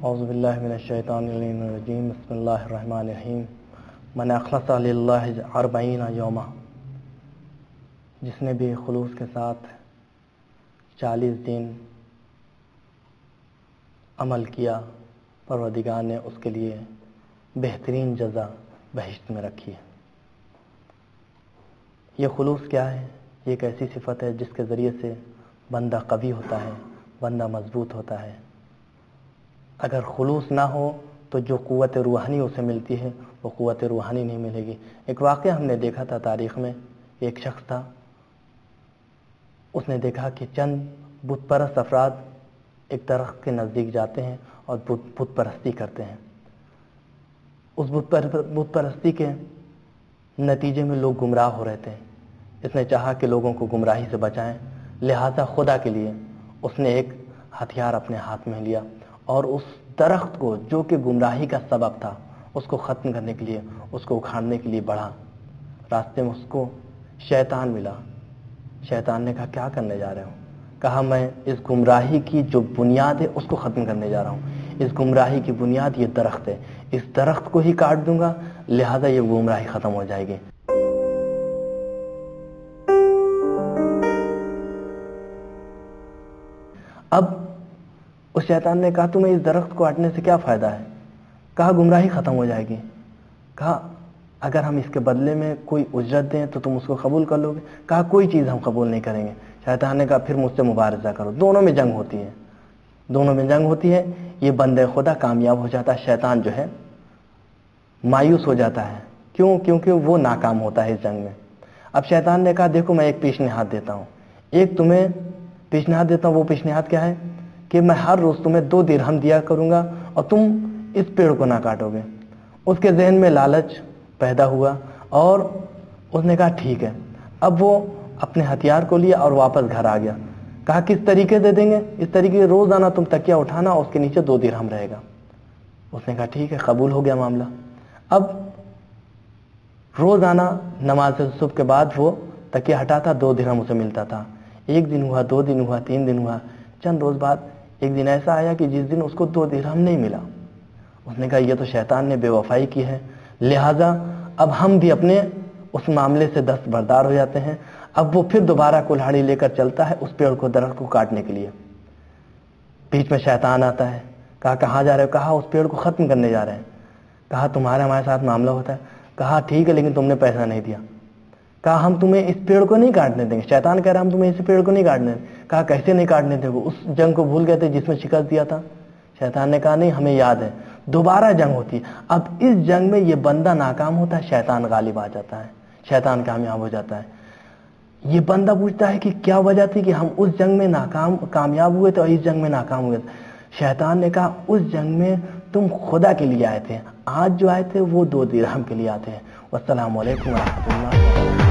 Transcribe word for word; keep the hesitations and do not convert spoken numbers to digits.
اعوذ باللہ من الشیطان الرجیم بسم اللہ الرحمن الرحیم من اخلص للہ اربعین یوما، جس نے بھی خلوص کے ساتھ چالیس دن عمل کیا، پروردگار نے اس کے لیے بہترین جزا بہشت میں رکھی ہے۔ یہ خلوص کیا ہے؟ یہ ایک ایسی صفت ہے جس کے ذریعے سے بندہ قوی ہوتا ہے، بندہ مضبوط ہوتا ہے۔ اگر خلوص نہ ہو تو جو قوت روحانی اسے ملتی ہے وہ قوت روحانی نہیں ملے گی۔ ایک واقعہ ہم نے دیکھا تھا تاریخ میں، ایک شخص تھا، اس نے دیکھا کہ چند بت پرست افراد ایک درخت کے نزدیک جاتے ہیں اور بت پرستی کرتے ہیں۔ اس بت پرستی کے نتیجے میں لوگ گمراہ ہو رہے تھے۔ اس نے چاہا کہ لوگوں کو گمراہی سے بچائیں، لہذا خدا کے لیے اس نے ایک ہتھیار اپنے ہاتھ میں لیا اور اس درخت کو جو کہ گمراہی کا سبب تھا اس کو ختم کرنے کے لیے، اس کو اکھاڑنے کے لیے بڑھا۔ راستے میں اس کو شیطان ملا۔ شیطان نے کہا کیا کرنے جا رہے ہو؟ کہا میں اس گمراہی کی جو بنیاد ہے اس کو ختم کرنے جا رہا ہوں۔ اس گمراہی کی بنیاد یہ درخت ہے، اس درخت کو ہی کاٹ دوں گا، لہذا یہ گمراہی ختم ہو جائے گی۔ اب اس شیطان نے کہا تمہیں اس درخت کو کاٹنے سے کیا فائدہ ہے؟ کہا گمراہی ختم ہو جائے گی۔ کہا اگر ہم اس کے بدلے میں کوئی اجرت دیں تو تم اس کو قبول کر لو گے؟ کہا کوئی چیز ہم قبول نہیں کریں گے۔ شیطان نے کہا پھر مجھ سے مبارزہ کرو۔ دونوں میں جنگ ہوتی ہے، دونوں میں جنگ ہوتی ہے۔ یہ بندے خدا کامیاب ہو جاتا ہے، شیطان جو ہے مایوس ہو جاتا ہے۔ کیوں؟ کیونکہ وہ ناکام ہوتا ہے اس جنگ میں۔ اب شیطان نے کہا دیکھو میں ایک پیشنہاد دیتا ہوں، ایک تمہیں پیشنہاد دیتا ہوں۔ وہ پیشنہاد کیا ہے کہ میں ہر روز تمہیں دو درہم دیا کروں گا اور تم اس پیڑ کو نہ کاٹو گے۔ اس کے ذہن میں لالچ پیدا ہوا اور اس نے کہا ٹھیک ہے۔ اب وہ اپنے ہتھیار کو لیا اور واپس گھر آ گیا۔ کہا کس طریقے سے دیں گے؟ اس طریقے روزانہ تم تکیہ اٹھانا اور اس کے نیچے دو درہم رہے گا۔ اس نے کہا ٹھیک ہے، قبول ہو گیا معاملہ۔ اب روزانہ نماز صبح کے بعد وہ تکیہ ہٹاتا، دو درہم اسے ملتا تھا۔ ایک دن ہوا، دو دن ہوا، تین دن ہوا، چند روز بعد ایک دن ایسا آیا کہ جس دن اس کو دو درہم نہیں ملا۔ اس نے کہا یہ تو شیطان نے بے وفائی کی ہے، لہٰذا اب ہم بھی اپنے اس معاملے سے دست بردار ہو جاتے ہیں۔ اب وہ پھر دوبارہ کلہاڑی لے کر چلتا ہے اس پیڑ کو، درخت کو کاٹنے کے لیے۔ بیچ میں شیطان آتا ہے۔ کہا کہاں جا رہے ہو؟ کہا اس پیڑ کو ختم کرنے جا رہے ہیں۔ کہا تمہارے ہمارے ساتھ معاملہ ہوتا ہے؟ کہا ٹھیک ہے لیکن تم نے پیسہ نہیں دیا۔ کہا ہم تمہیں اس پیڑ کو نہیں کاٹنے دیں گے۔ شیطان کہہ رہا ہم تمہیں اس پیڑ کو نہیں کاٹنے دیں گے۔ کہا کیسے نہیں کاٹنے دیں گے؟ اس جنگ کو بھول گئے تھے جس میں شکست دیا تھا؟ شیطان نے کہا نہیں ہمیں یاد ہے، دوبارہ جنگ ہوتی ہے۔ اب اس جنگ میں یہ بندہ ناکام ہوتا ہے، شیطان غالب آ جاتا ہے، شیطان کامیاب ہو جاتا ہے۔ یہ بندہ پوچھتا ہے کہ کیا وجہ تھی کہ ہم اس جنگ میں ناکام کامیاب ہوئے تھے اور اس جنگ میں ناکام ہوئے تھے؟ شیطان نے کہا اس جنگ میں تم خدا کے لیے آئے تھے، آج جو آئے تھے وہ دو درہم کے لیے آتے ہیں۔ والسلام علیکم ورحمۃ اللہ۔